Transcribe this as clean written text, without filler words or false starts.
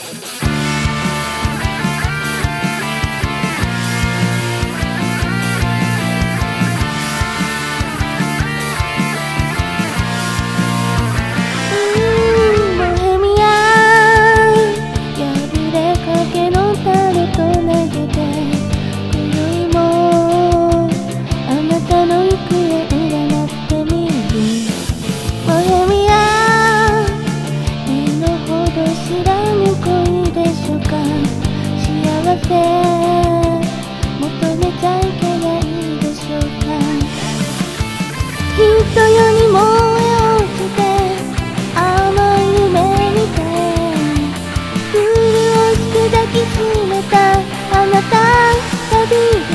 求めちゃいけないでしょうか。人よりも上をして甘い夢見て苦しく抱きしめたあなた、旅